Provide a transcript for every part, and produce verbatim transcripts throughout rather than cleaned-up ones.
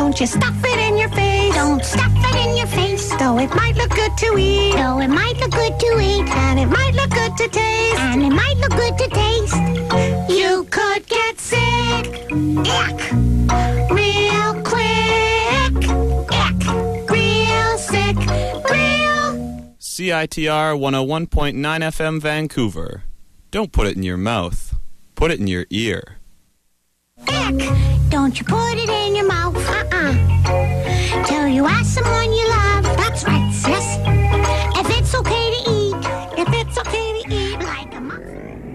Don't you stuff it in your face. Don't stuff it in your face. Though it might look good to eat. Though it might look good to eat. And it might look good to taste. And it might look good to taste. You could get sick. Ick. Real quick. Ick. Real sick. Real. C I T R one oh one point nine F M Vancouver. Don't put it in your mouth. Put it in your ear. Ick. Don't you put it in your mouth. Uh-uh. Till you ask someone you love. That's right, sis. If it's okay to eat. If it's okay to eat like a muffin.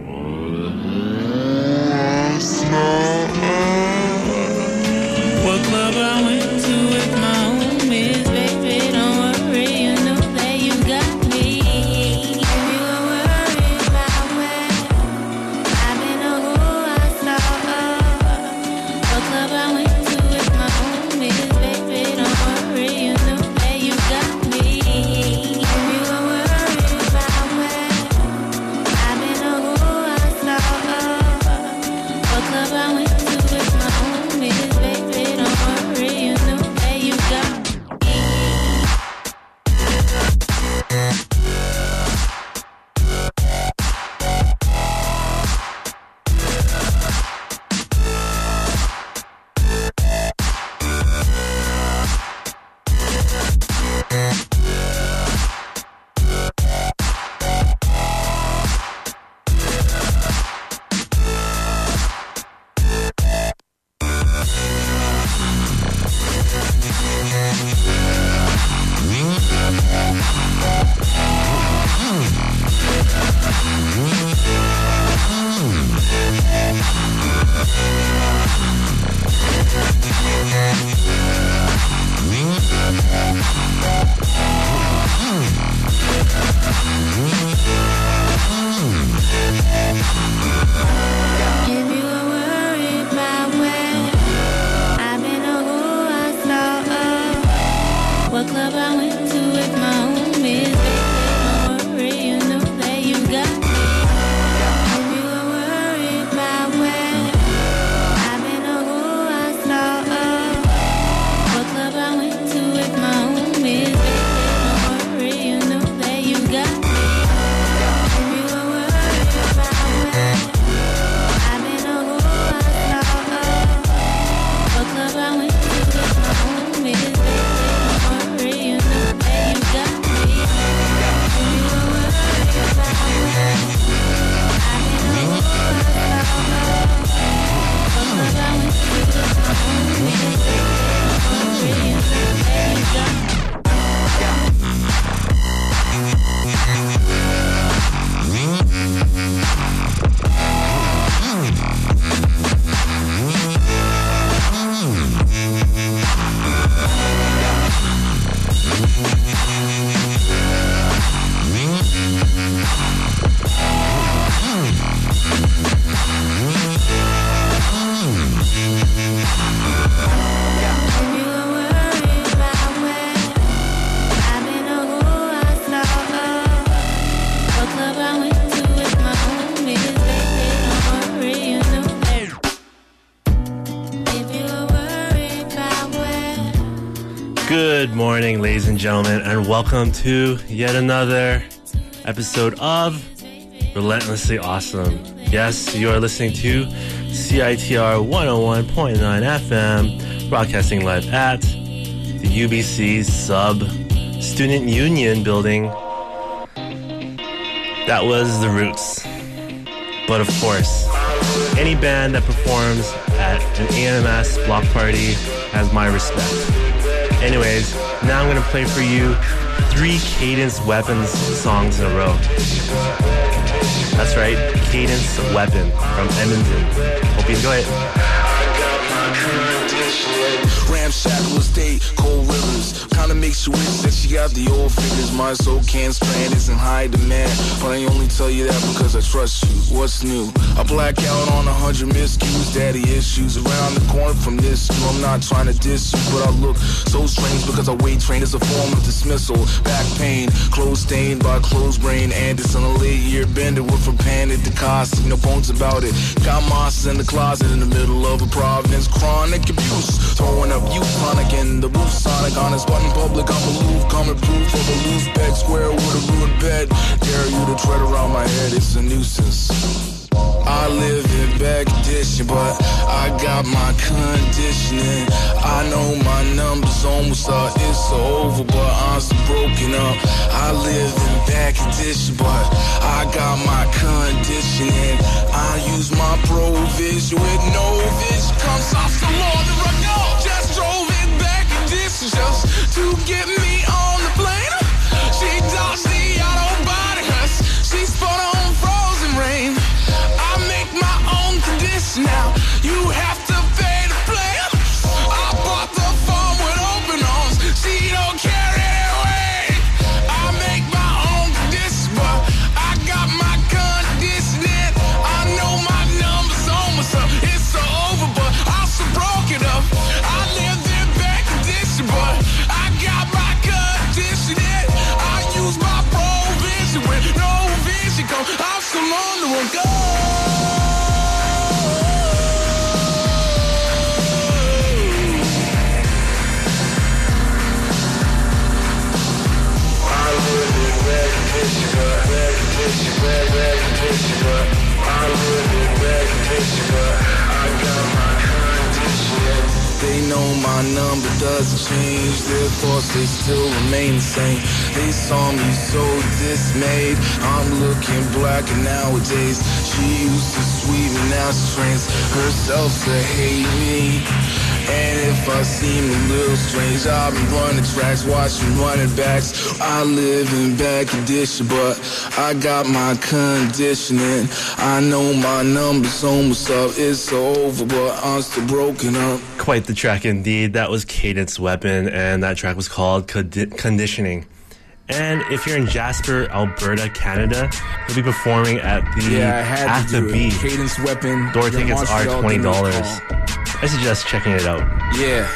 What club I went to with my homies, baby, don't worry, you know that you got me. If you were worried about where I've been or who I saw, what club I went to with my homies, baby, don't worry, you know that you got me. If you were worried about where I've been or who I saw, what club I went to with my homies, baby, don't worry, you know that you got me. If you were worried about where I've been or who I saw, what club I went to with my homies, baby, don't worry, you know that you got me. If you were worried about where I've been or who I saw, what club I went to with my homies, baby, don't worry, you know that you got me. If you were worried about where I've been or who I saw, what club I went to with my homies, baby, don't worry, you know that you got me. If you were worried about where I've been or who I saw, what club I went to with my homies, baby, don't worry, you know that you got me. If you were worried about where I've been or who I saw, what club I went to with my homies, baby, don't worry, you know that. If you were worried about where Good morning, ladies and gentlemen, and welcome to yet another episode of Relentlessly Awesome. Yes, you are listening to C I T R one oh one point nine F M, broadcasting live at the U B C Sub Student Union building. That was The Roots. But of course, any band that performs at an A M S block party has my respect. Anyways, now I'm going to play for you three Cadence Weapons songs in a row. That's right, Cadence Weapon from Edmonton. Hope you enjoy it. Ramshackle estate, cold rivers. kinda makes you wish that she got the old fingers. My soul can't stand is in high demand, but I only tell you that because I trust you. What's new? I black out on a hundred miscues, daddy issues around the corner from this. You, I'm not trying to diss you, but I look so strange because I weight train as a form of dismissal. Back pain, clothes stained by closed brain. Anderson, a late year bender with from pan at the cost. No bones about it. Got monsters in the closet in the middle of a province. Chronic abuse, throwing up you chronic in the roof. Sonic on his button public. I'm aloof, coming proof of a loose bed. Square with a ruined bed. Dare you to tread around my head, it's a nuisance. I live in bad condition, but I got my conditioning. I know my number's almost up, it's over, but I'm still broken up. I live in bad condition, but I got my conditioning. I use my provision with no vision. Comes off the law, the run up. Just drove it back condition just to get me on the plane. She dodged the auto body, she spun on frozen rain. Now you have to pay to play. I bought the phone with open arms. She don't care anyway. I make my own conditions, but I got my conditioning. I know my number's almost up. It's over, but I'm so broken up. I live in bad condition, but I got my conditioning. I use my provision when no vision comes. I'm still on the one go. They know my number doesn't change, their thoughts they still remain the same. They saw me so dismayed, I'm looking blacker nowadays. She used to sweet me, now she trains herself to hate me. And if I seem a little strange, I've been running tracks, watching running backs. I live in bad condition, but I got my conditioning. I know my number's almost up, it's over, but I'm still broken up. Quite the track indeed. That was Cadence Weapon, and that track was called Condi- Conditioning. And if you're in Jasper, Alberta, Canada, he'll be performing at the yeah, I had at to the do B. it. Cadence Weapon. Door tickets are Montreal, twenty dollars. Call. I suggest checking it out. Yeah.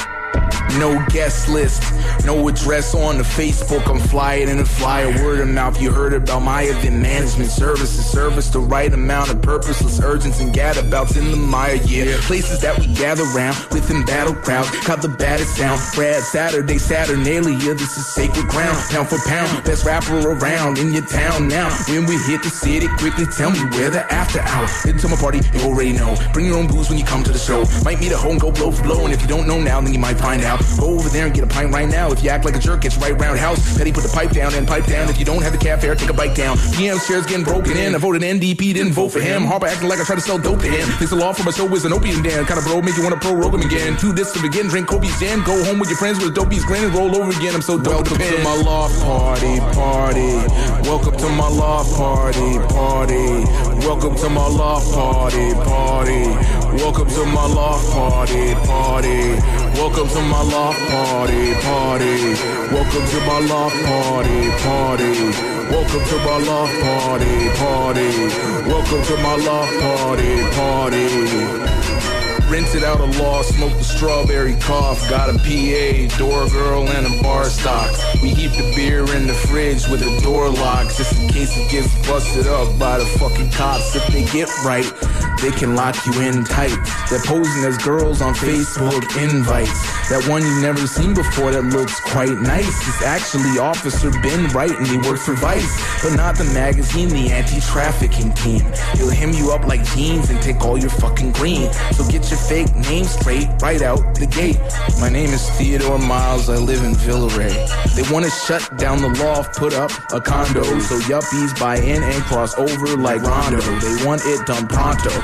No guest list, no address on the Facebook. I'm flying in a flyer, word of mouth. You heard about my event management services. Service the right amount of purposeless urgents and gadabouts in the mire. Yeah, places that we gather round within battlegrounds. Got the baddest sound. Brad Saturday, Saturnalia. This is sacred ground. Pound for pound, best rapper around in your town now. When we hit the city, quickly tell me where the after hour. Into my party, you already know. Bring your own booze when you come to the show. Might meet a hoe and go blow for blow. And if you don't know now, then you might find out. Go over there and get a pint right now. If you act like a jerk, it's right round house. Petty, put the pipe down and pipe down. If you don't have the cab fare, take a bite down. P M's chairs getting broken in. I voted N D P, didn't vote for him. Harper acting like I tried to sell dope to him. Thinks the law for my show is an opium den. Kind of bro, make you want to prorogue him again. Do this to begin, drink Kobe's gin. Go home with your friends with a dopey's grin and roll over again. I'm so dope. Welcome to my loft party, party. Welcome to my loft party, party. Welcome to my loft party, party. Welcome to my loft party, party. Welcome to my loft party, party. Welcome to my loft party, party. Welcome to my loft party, party. Welcome to my loft party, party. Rented out a law, smoked the strawberry cough. Got a P A, door girl, and a bar stock. We heap the beer in the fridge with a door lock, just in case it gets busted up by the fucking cops. If they get right, they can lock you in tight. They're posing as girls on Facebook invites. That one you've never seen before that looks quite nice. It's actually Officer Ben Wright and he works for Vice. But not the magazine, the anti-trafficking team. He'll hem you up like jeans and take all your fucking green. So get your fake name straight right out the gate. My name is Theodore Miles, I live in Villeray. They want to shut down the loft, put up a condo, so yuppies buy in and cross over like Rondo. They want it done pronto.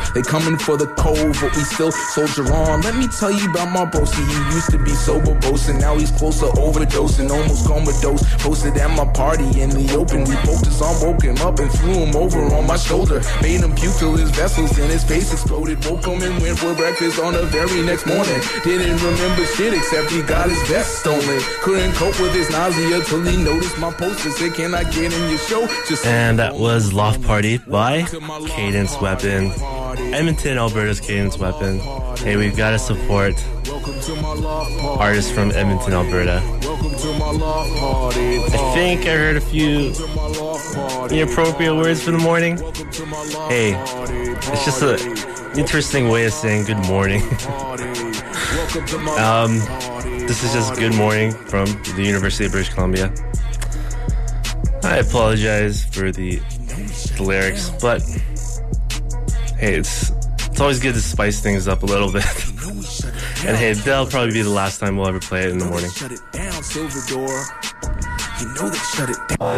They coming for the cold, but we still soldier on. Let me tell you about my broski. He used to be sober boasting, now he's close to overdosing, almost comatose. Posted at my party in the open. We poked his arm, woke him up and threw him over on my shoulder. Made him puke till his vessels and his face exploded. Woke him and went for breakfast on the very next morning. Didn't remember shit except he got his vest stolen. Couldn't cope with his nausea till he noticed my poster said, "Can I get in your show?" Just And that was Loft Party by Cadence Weapon. Edmonton, Alberta's Cadence Weapon. Hey, we've got to support artists from Edmonton, Alberta. I think I heard a few inappropriate words for the morning. Hey, it's just an interesting way of saying good morning. um, this is just good morning from the University of British Columbia. I apologize for the, the lyrics, but hey, it's it's always good to spice things up a little bit. And hey, that'll probably be the last time we'll ever play it in the morning. Shut it down, Silver Door. You know they shut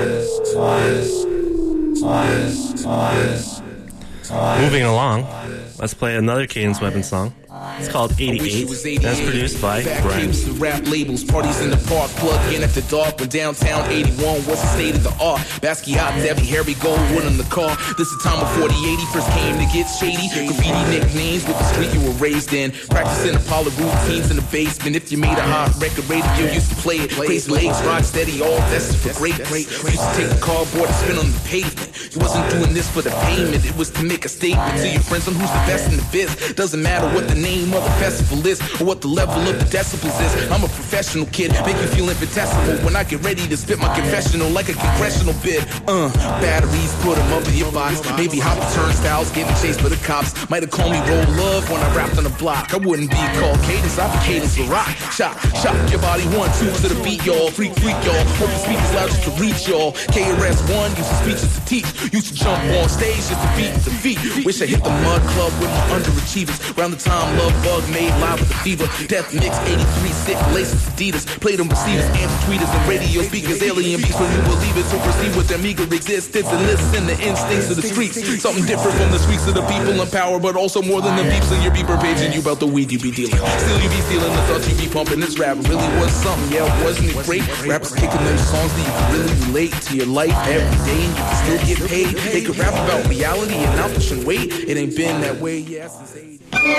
it down. Moving along, let's play another Cadence Weapon song. It's called eighty-eight. That's produced by Grimes. Rap labels, parties in the park, plug in at the dark. When downtown eighty-one was the state of the art. Basquiat, Debbie, Harry Goldwood in the car. This is the time before the eighty first came to get shady. Graffiti nicknames with the street you were raised in. Practicing Apollo routines in the basement. If you made a hot record, radio used to play it. Crazy legs, rock steady, all destined for great, great. We used to take the cardboard and spin on the pavement. You wasn't doing this for the payment. It was to make a statement to your friends on who's the best in the biz. Doesn't matter what the name of the festival is or what the level of the decibels is. I'm a professional kid, make you feel infinitesimal when I get ready to spit my confessional like a congressional bid. Uh, batteries, put them up in your box. Maybe hop the turnstiles, getting chased by the cops. Might have called me Roll Love when I rapped on the block. I wouldn't be called Cadence, I'd be Cadence the Rock. Shock, shock your body, one, two to the beat, y'all. Freak, freak, y'all. Hope your speakers loud just to reach, y'all. K R S One, used to speeches to teach. Used to jump on stage just to beat the feet. Wish I hit the mud club with my underachievers. Round the time Love Bug made live with the fever. Death Mix eighty-three, sick laces, Adidas. Played on receivers, amp tweeters, and radio speakers. Alien beats when you believe it. So proceed with their meager existence and listen the instincts of the streets. Something different from the streets of the people in power, but also more than the beeps on your beeper page and you about the weed you be dealing. Still you be stealing the thoughts you be pumping. This rap really was something, yeah, wasn't it great? Rappers kicking those songs that you can really relate to your life every day and you can still get paid. They could rap about reality and not pushing weight. It ain't been that way, yeah, since eighty.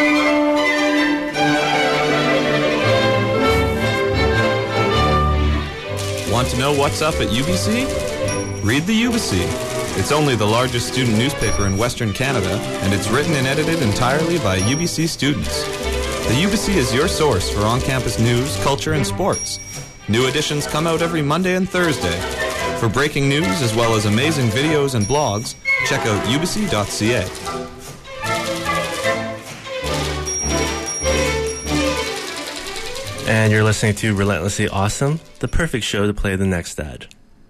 Want to know what's up at U B C? Read the U B C. It's only the largest student newspaper in Western Canada, and it's written and edited entirely by U B C students. The U B C is your source for on-campus news, culture, and sports. New editions come out every Monday and Thursday. For breaking news as well as amazing videos and blogs, check out u b c dot c a. And you're listening to Relentlessly Awesome, the perfect show to play the next ad.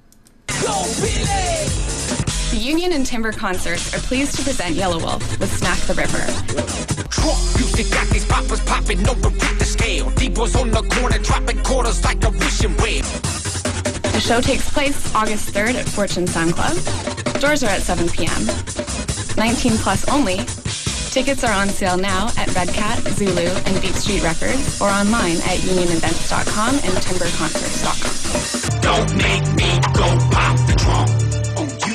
The Union and Timber Concerts are pleased to present Yellow Wolf with Smack the River. Trump music got these poppers popping over with the scale. Deepos on the corner dropping quarters like a wishing well. The show takes place August third at Fortune Sound Club. Doors are at seven p.m. nineteen plus only. Tickets are on sale now at Red Cat, Zulu, and Beat Street Records, or online at union events dot com and timber concerts dot com. Don't make me go pop the trunk on you.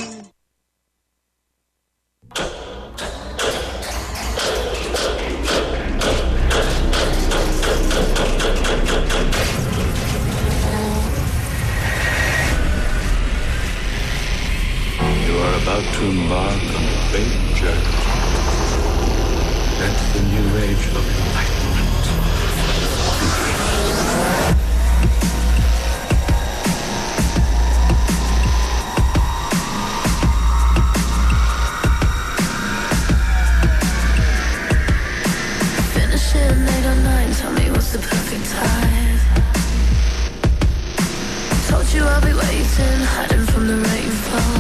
You are about to embark on a great journey. Let the new age of enlightenment begin. Finishing eight oh nine, tell me what's the perfect time. Told you I'll be waiting, hiding from the rainfall.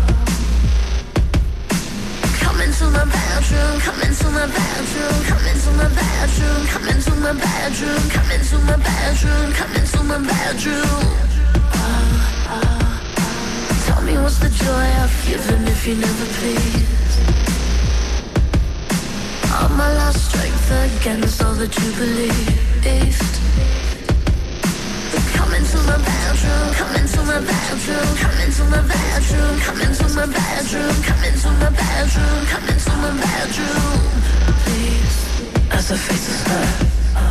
Come into my bedroom, come into my bedroom, come into my bedroom, come into my bedroom, come into my bedroom, come into my bedroom. Oh, oh, oh. Tell me what's the joy I've given if you never please. that you believed. Come into my bedroom, come into my bedroom, come into my bedroom, come into my bedroom, come into my bedroom, come into my bedroom. Please, as her face is hurt.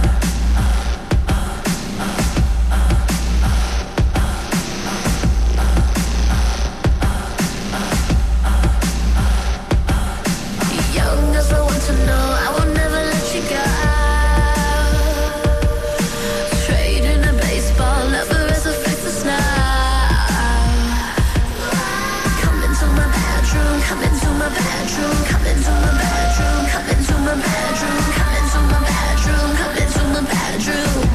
Young as I want to know, I will never let you go. Trading a baseball, lover as a face of snow. Come into my bedroom, come into my bedroom, come into my bedroom, come into my bedroom, come into my bedroom, come into my bedroom.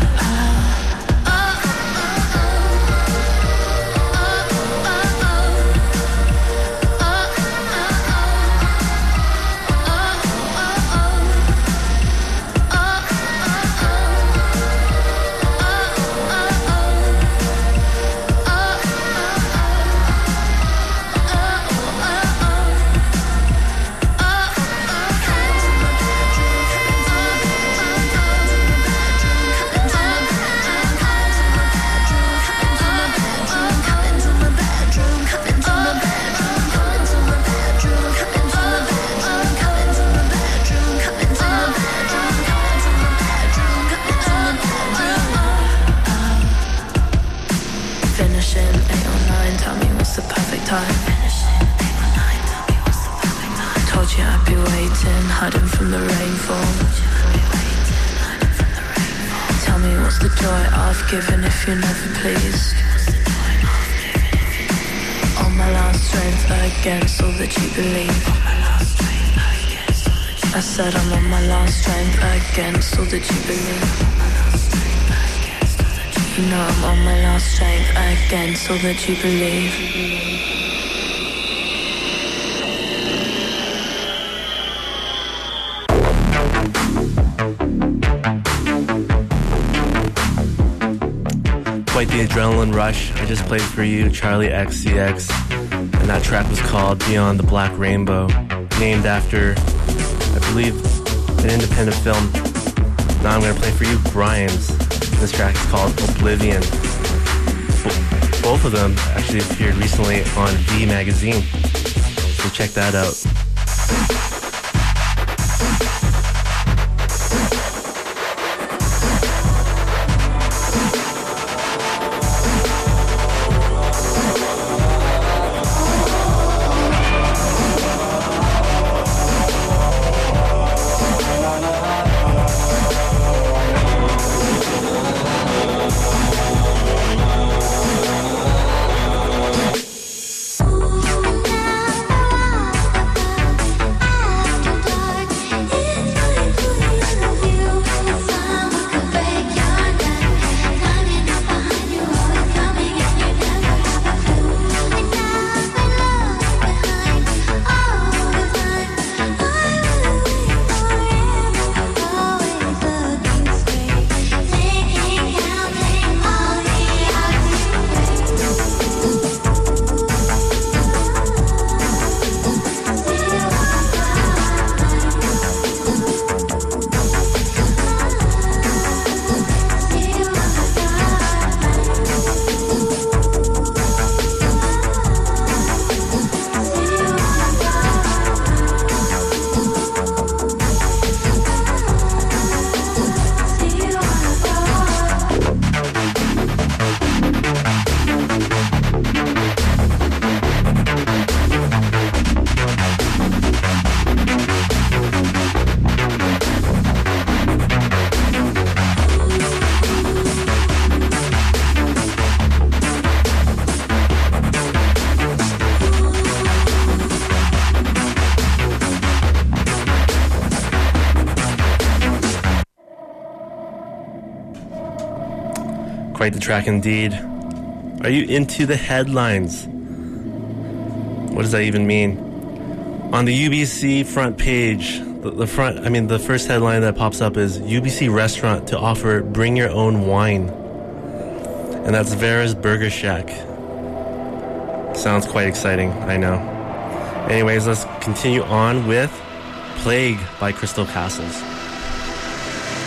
Hiding from the rainfall. Tell me what's the joy of giving if you're never pleased. On my last strength against all that you believe. I said I'm on my last strength against all that you believe. You know I'm on my last strength against all that you believe. Quite the adrenaline rush. I just played for you Charlie X C X, and that track was called Beyond the Black Rainbow, named after, I believe, an independent film. Now I'm going to play for you Grimes. This track is called Oblivion. Both of them actually appeared recently on V Magazine, so check that out. Quite the track indeed. Are you into the headlines? What does that even mean? On the U B C front page, the, the front, I mean, the first headline that pops up is U B C restaurant to offer bring your own wine. And that's Vera's Burger Shack. Sounds quite exciting, I know. Anyways, let's continue on with Plague by Crystal Castles.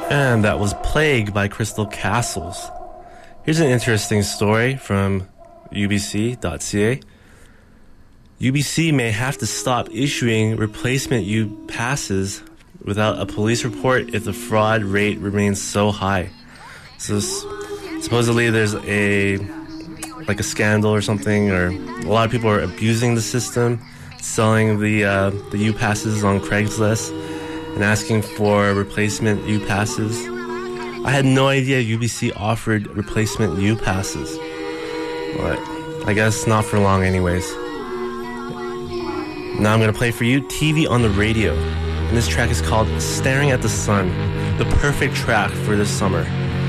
And that was Plague by Crystal Castles. Here's an interesting story from U B C dot C A. U B C may have to stop issuing replacement U passes without a police report if the fraud rate remains so high. So s- supposedly there's a like a scandal or something, or a lot of people are abusing the system, selling the uh, the U passes on Craigslist and asking for replacement U passes. I had no idea U B C offered replacement U passes, but I guess not for long anyways. Now I'm going to play for you T V on the Radio, and this track is called Staring at the Sun, the perfect track for this summer.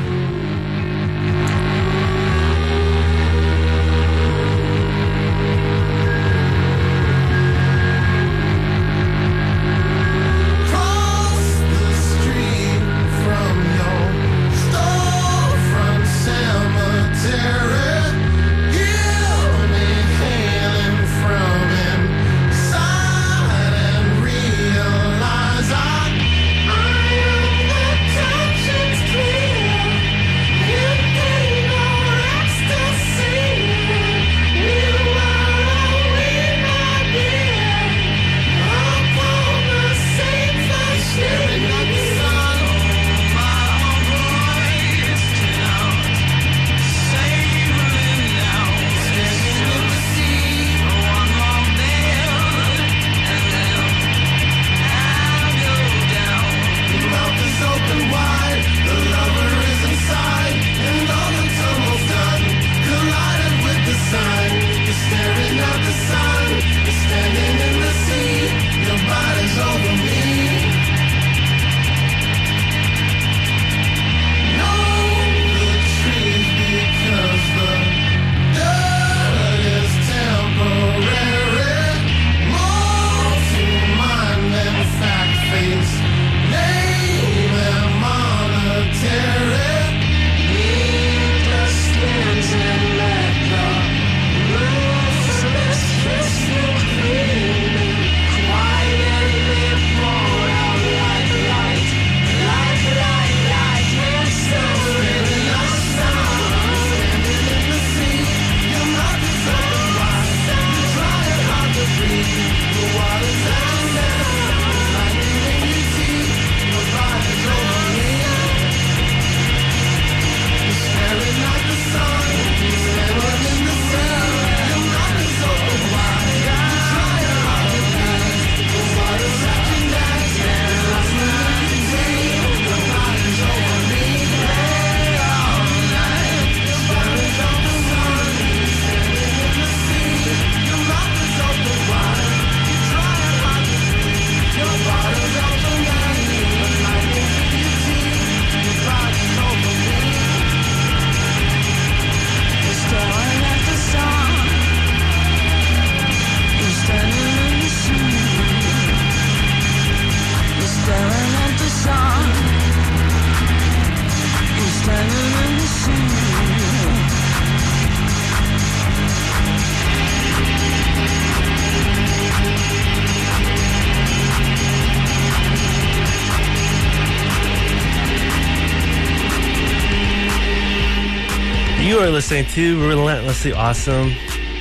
You are listening to Relentlessly Awesome,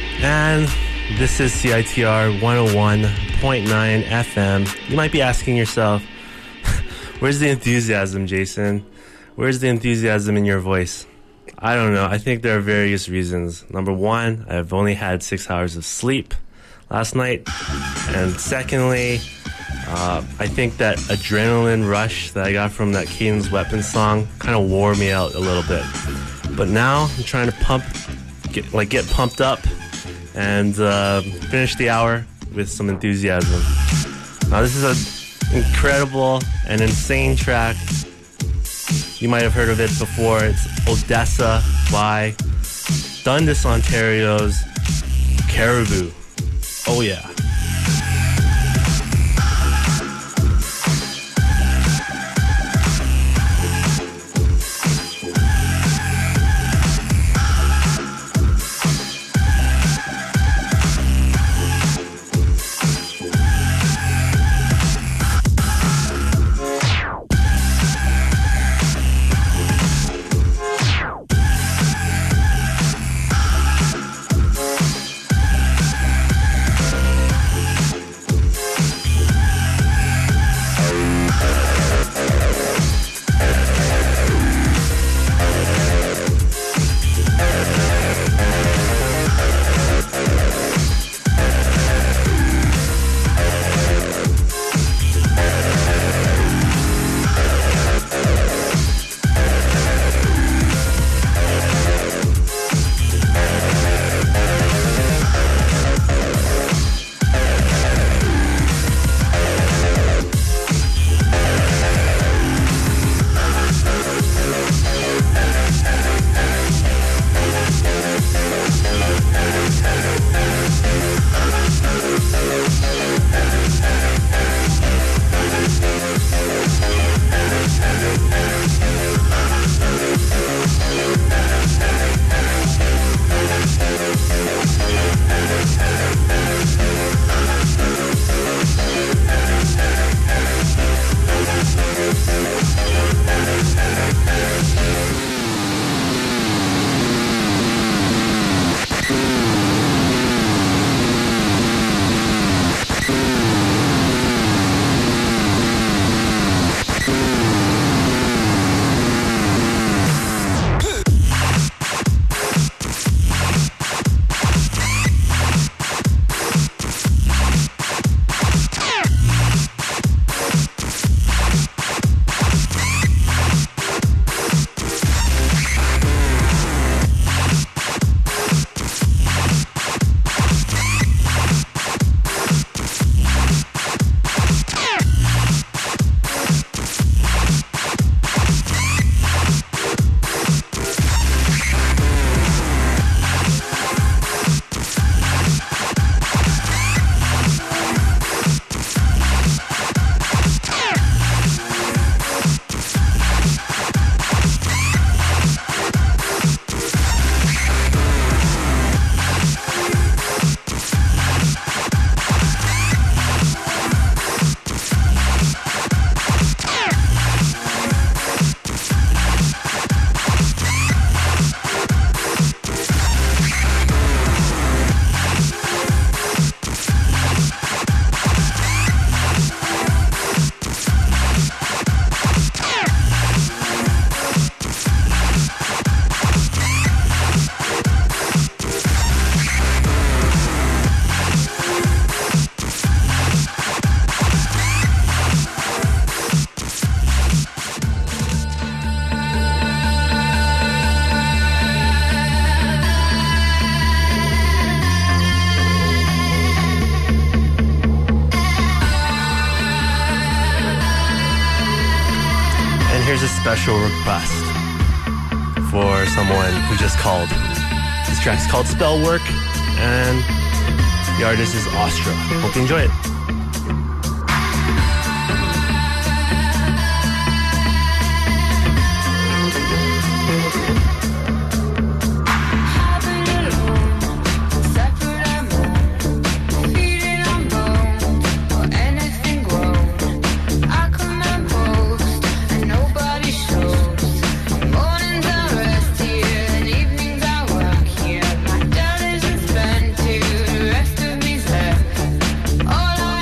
and this is C I T R one oh one point nine F M. You might be asking yourself, where's the enthusiasm, Jason? Where's the enthusiasm in your voice? I don't know. I think there are various reasons. Number one, I've only had six hours of sleep last night. And secondly, uh, I think that adrenaline rush that I got from that Cadence Weapons song kind of wore me out a little bit. But now I'm trying to pump, get, like get pumped up and uh, finish the hour with some enthusiasm. Now this is an incredible and insane track. You might have heard of it before. It's Odessa by Dundas, Ontario's Caribou. Oh yeah. special request for someone who just called. This track's called Spell Work, and the artist is Astra. Hope you enjoy it. All I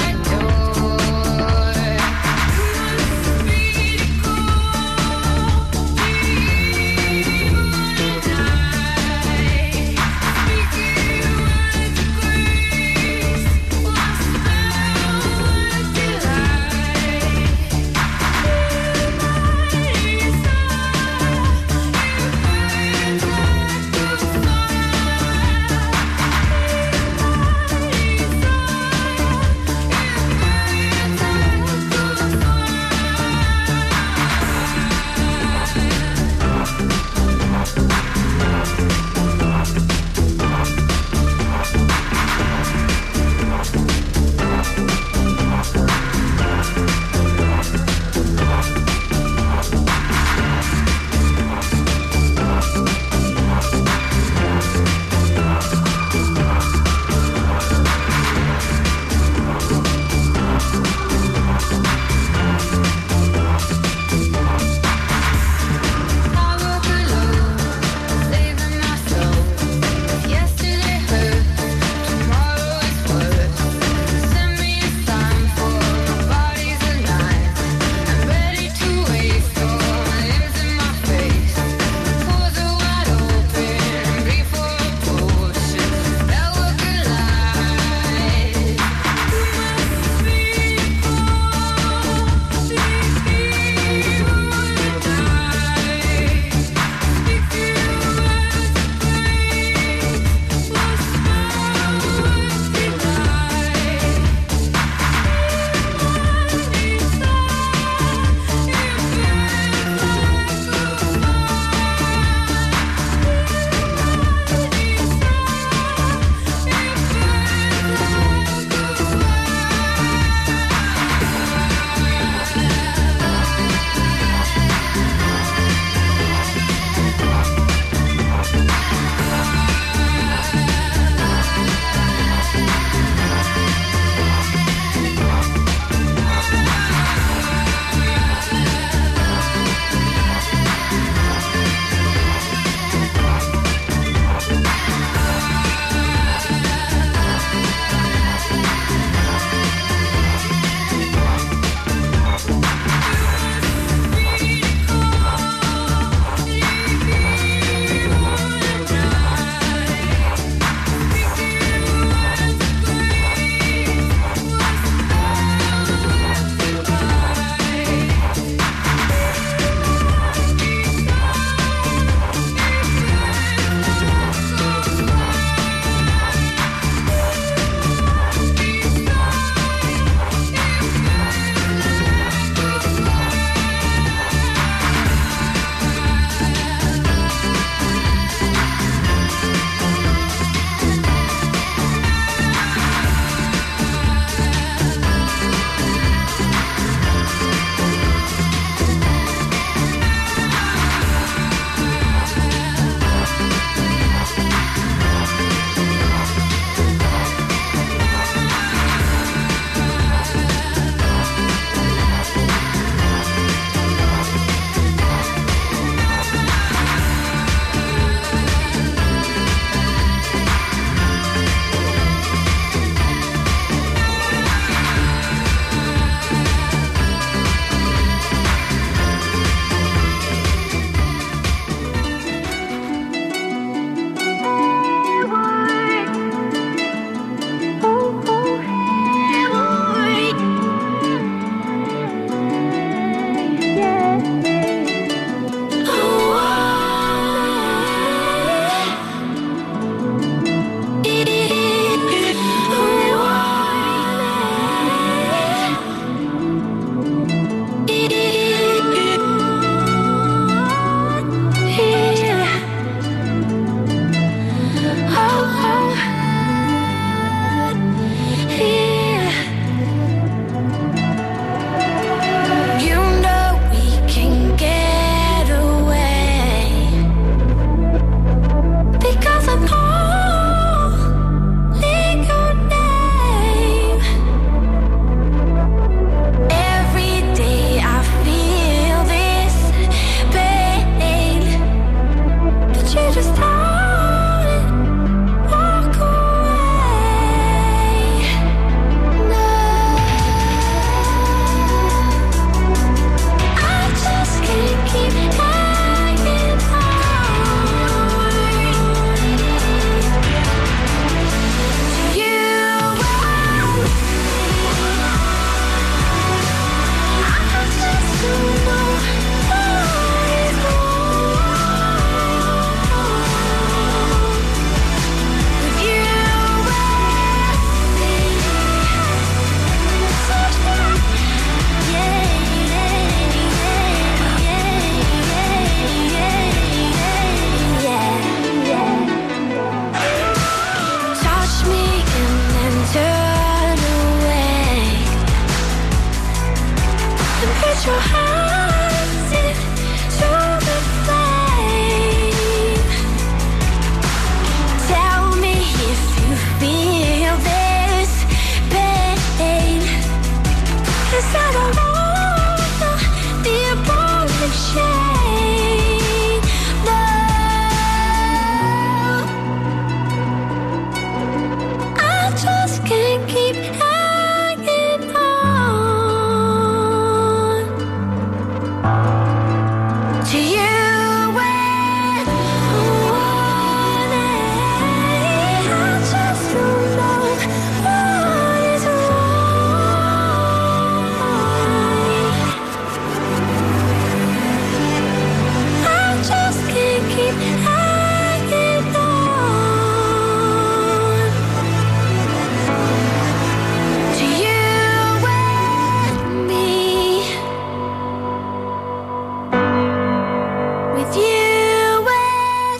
with you with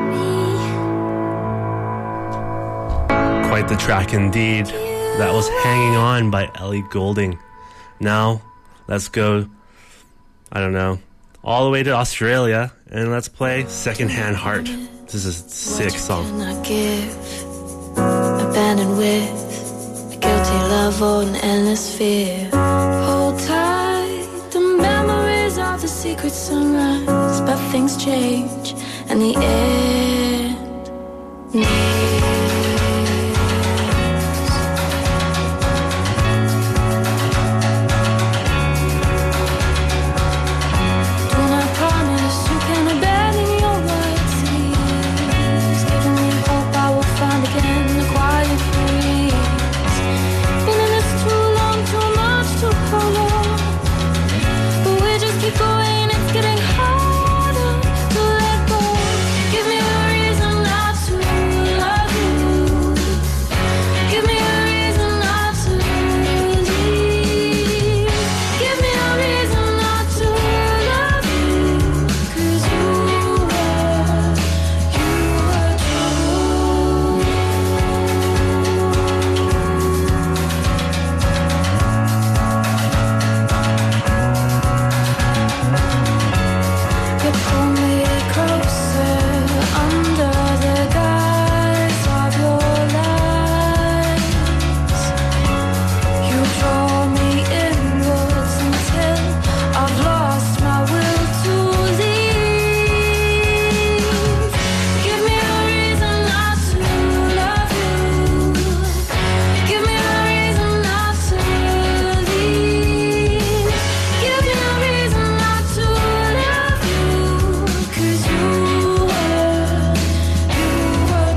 me. Quite the track indeed. That was Hanging On by Ellie Goulding. Now, let's go, I don't know, all the way to Australia, and let's play Secondhand Heart. This is a sick song. Cannot give, abandoned with a guilty love or an endless fear. Hold tight, the memories of the secret sunrise, but things change, and the end nears. Going, it's getting harder to let go. Give me a reason not to love you. Give me a reason not to leave. Give me a reason not to love you. 'Cause you were, you were trouble. You pull me closer under the guise of your lies. You draw me inwards until I've lost my will to leave. Give me a reason not to love you. Give me a reason not to leave. Give me a reason not to love you. 'Cause you were, you were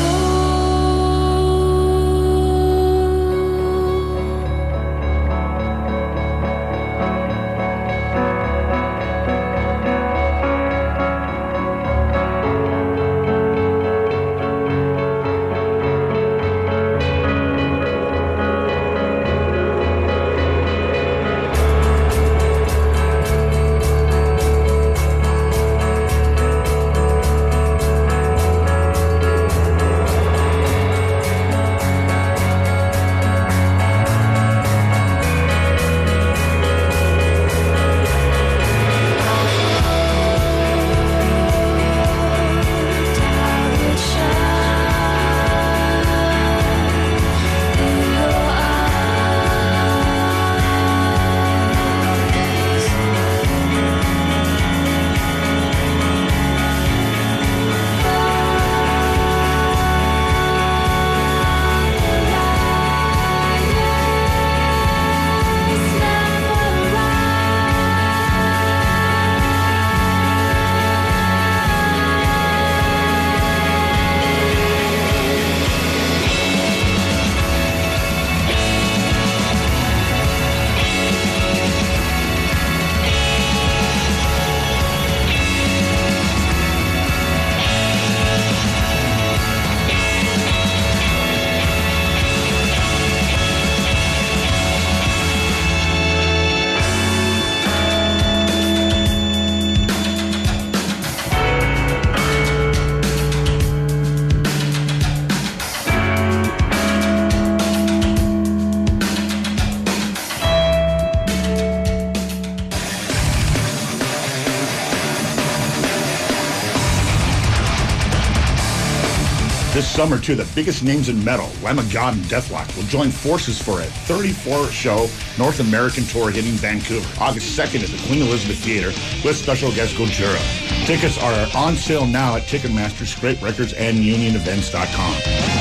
This summer, two of the biggest names in metal, Lamb of God and Deathlock, will join forces for a thirty-four show North American tour hitting Vancouver, August second at the Queen Elizabeth Theatre with special guest Gojira. Tickets are on sale now at Ticketmaster, Scrape Records, and Union Events dot com.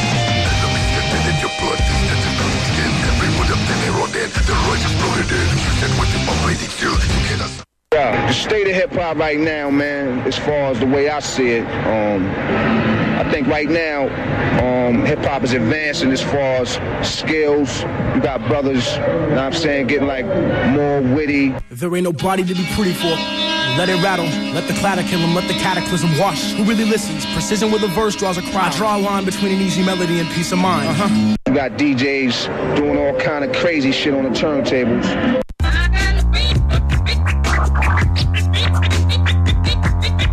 Yeah, the state of hip-hop right now, man, as far as the way I see it, um, I think right now, um, hip-hop is advancing as far as skills. You got brothers, you know what I'm saying, getting like more witty. There ain't nobody to be pretty for. Let it rattle, let the clatter kill him, let the cataclysm wash. Who really listens? Precision with a verse draws a crowd. I draw a line between an easy melody and peace of mind. Uh-huh. You got D Js doing all kind of crazy shit on the turntables.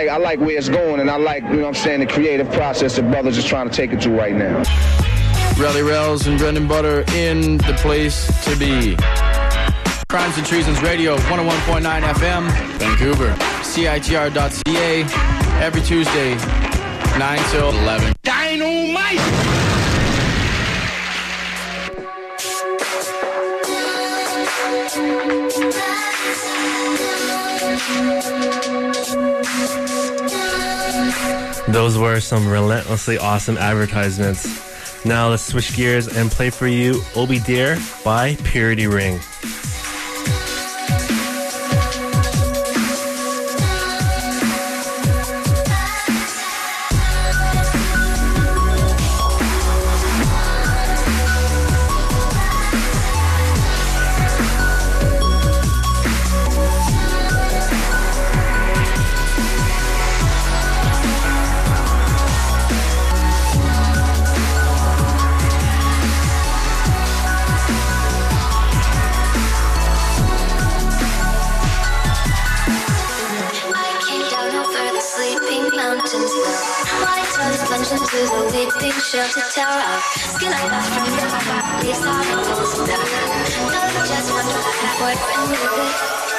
I like where it's going, and I like, you know what I'm saying, the creative process that brothers is trying to take it to right now. Relly Rels and Brendan Butter in the place to be. Crimes and Treasons Radio, one oh one point nine F M, Vancouver. C I T R dot C A, every Tuesday, nine till eleven. Dynamite! Those were some relentlessly awesome advertisements. Now let's switch gears and play for you Obi Dear by Purity Ring. Shelter terror, skin like that from the back, leaves all the walls and down. Never just wonder what that boyfriend will be.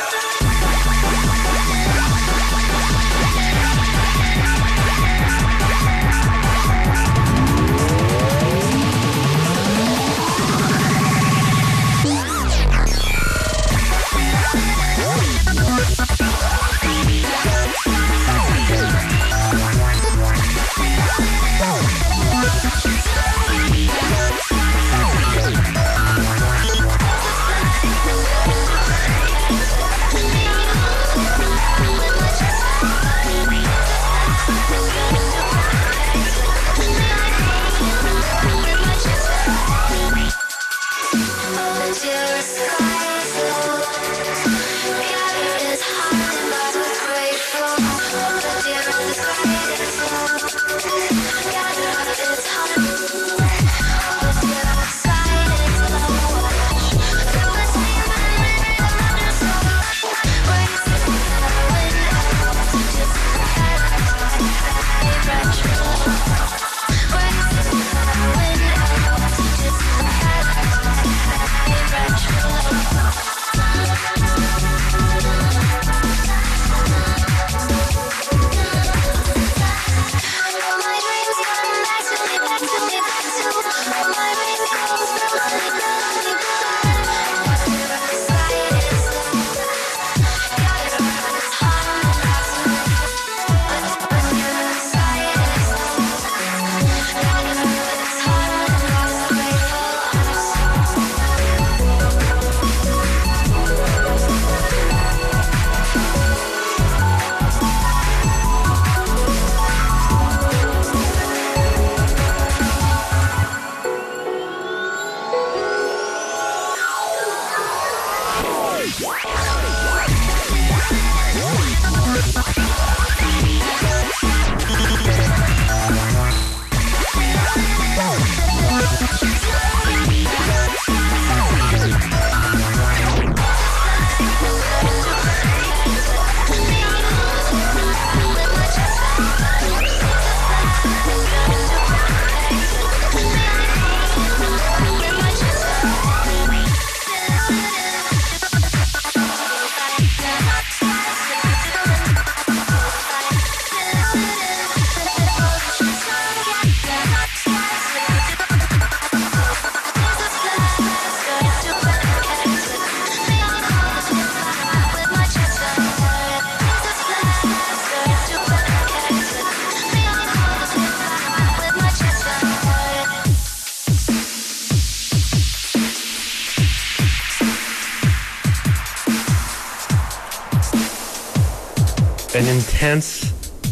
An intense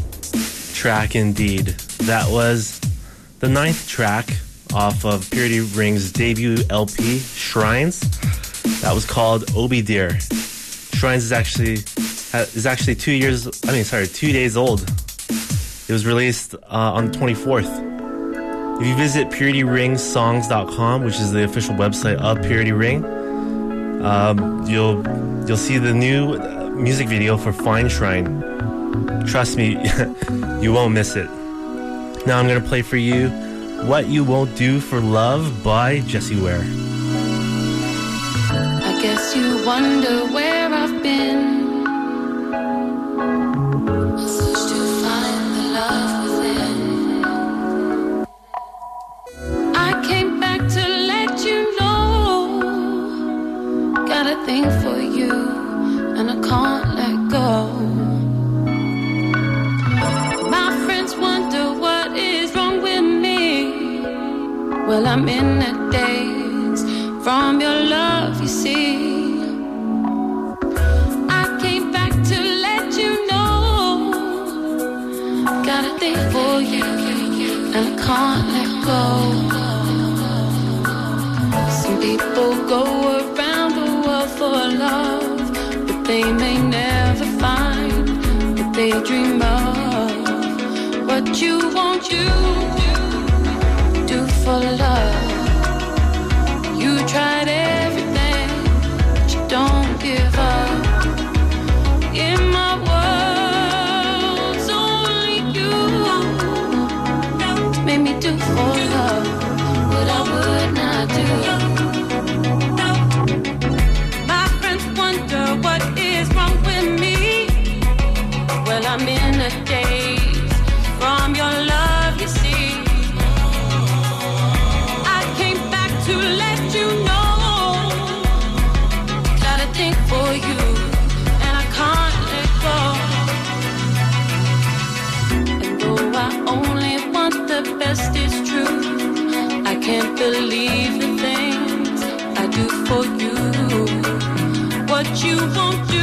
track indeed. That was the ninth track off of Purity Ring's debut L P, Shrines. That was called Obi Dear. Shrines is actually is actually two years. I mean, sorry, two days old. It was released uh, on the twenty-fourth. If you visit purity ring songs dot com, which is the official website of Purity Ring, um, you'll you'll see the new music video for Fine Shrine. Trust me, you won't miss it. Now I'm going to play for you What You Won't Do for Love by Jessie Ware. I guess you wonder where I've been. I search to find the love within. I came back to let you know. Got a thing for you, and I can't let go. My friends wonder what is wrong with me. Well, I'm in a daze from your love, you see. I came back to let you know. Got a thing for you, and I can't let go. Some people go around the world for love, but they may never find what they dream of. What you won't you do for love? You tried everything, but you don't give up. In my world, it's only you made me do for love what I would not do. My friends wonder what is wrong with me. Well, I'm in a daze from your love, you see. I came back to let you know. Got a thing for you, and I can't let go. And though I only want the best, it's true. I can't believe the things I do for you. What you won't do,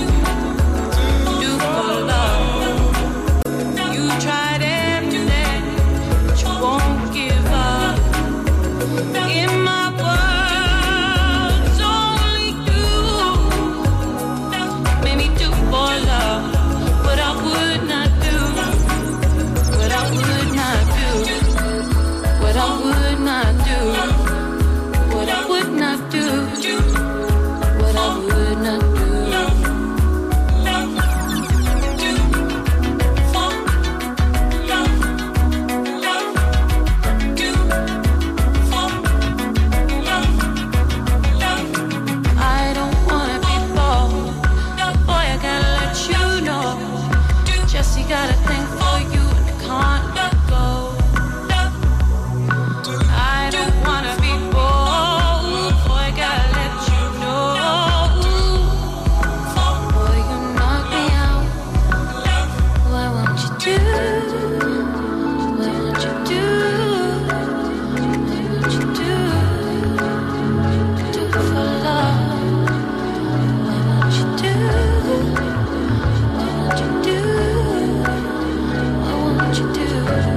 do for love. You tried everything, but you won't give up. In my world, it's only you made me do for love what I would not do. What I would not do. What I would not do. What I would not do. What I would not do. I don't wanna be bold, boy, I gotta let you know. Jessie got a thing for you, and I can't let go. I don't wanna be bold, boy, I gotta let you know. Boy, you knock me out. What won't you do? What won't you do? What won't you do? Do for love. What won't you do? What won't you do? What won't you do?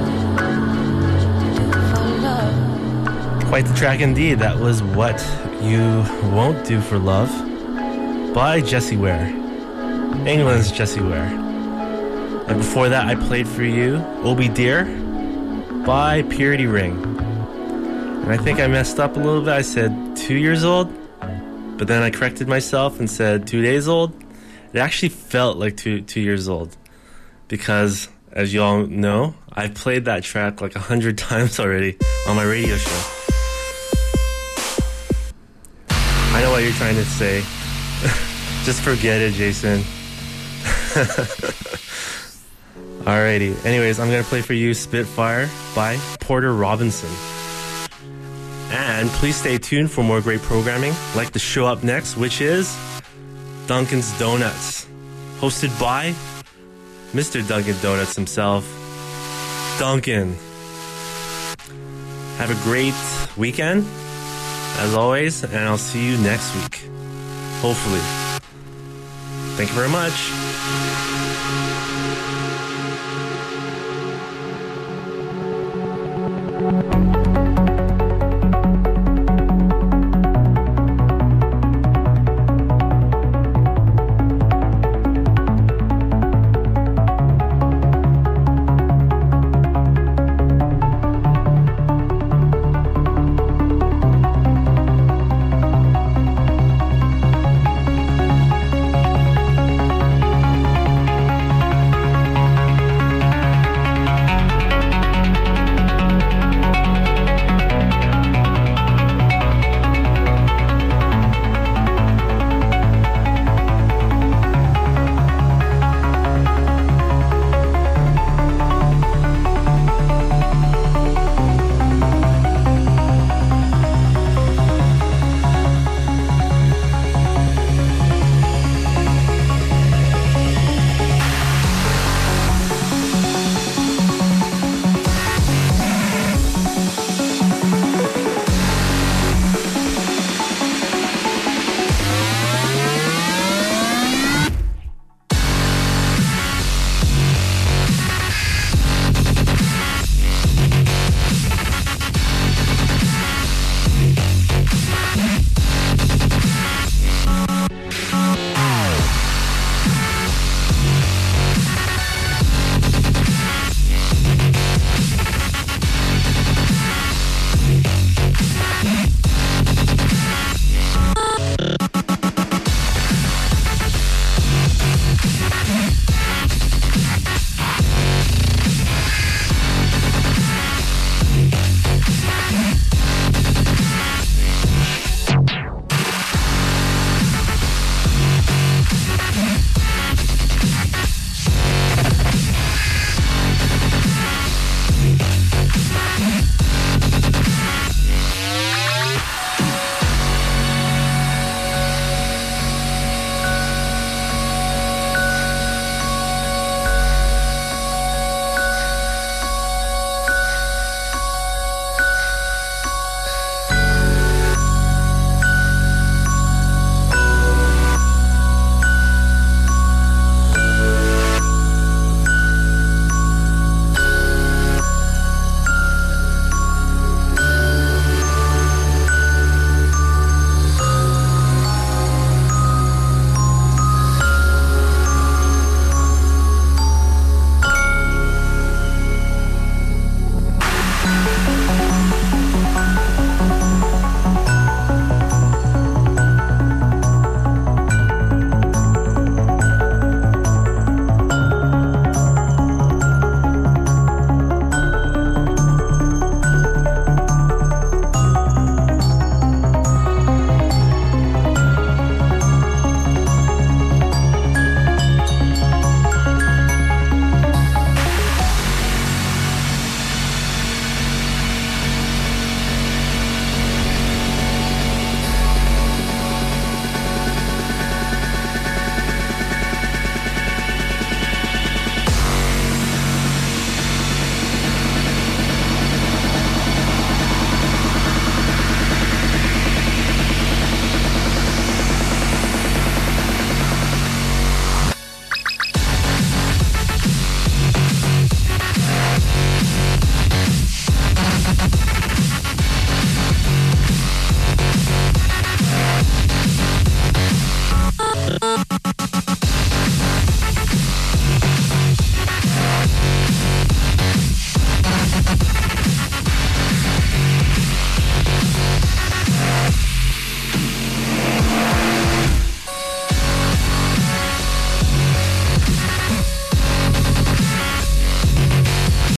Do for love. Quite the track indeed. That was What You Won't Do for Love by Jessie Ware. England's Jessie Ware. And before that, I played for you Obi Dear by Purity Ring. And I think I messed up a little bit. I said two years old, but then I corrected myself and said two days old. It actually felt like two two years old because, as you all know, I've played that track like a hundred times already on my radio show. I know what you're trying to say. Just forget it, Jason. Alrighty. Anyways, I'm going to play for you Spitfire by Porter Robinson. And please stay tuned for more great programming, like the show up next, which is Dunkin's Donuts, hosted by Mister Dunkin' Donuts himself, Dunkin'. Have a great weekend, as always, and I'll see you next week. Hopefully. Thank you very much.